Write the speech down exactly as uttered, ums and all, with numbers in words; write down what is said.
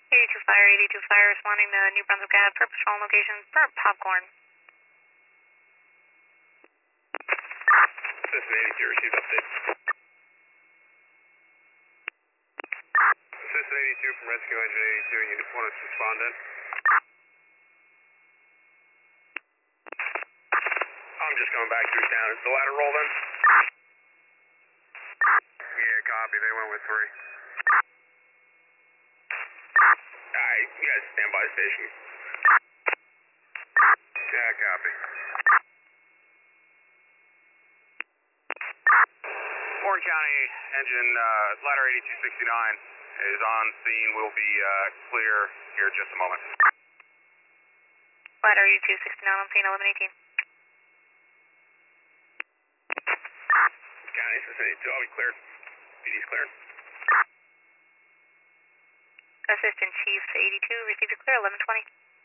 eighty-two Fire, eighty-two Fire, responding to New Brunswick Ave, purpose patrol location for popcorn. Assistant eighty-two, received update. Assistant eighty-two from Rescue Engine eighty-two, Unit one is respondent. I'm just coming back through town. Is the ladder rolled in? Yeah, copy. They went with three. Alright, you guys stand by the station. Yeah, copy. Warren County engine, uh, ladder eighty-two sixty-nine is on scene. We'll be uh, clear here in just a moment. Ladder eighty-two sixty-nine on scene, eleven eighteen. County Assistant eighty-two, I'll be cleared. P D's cleared. Assistant Chief eighty-two, received a clear, eleven twenty.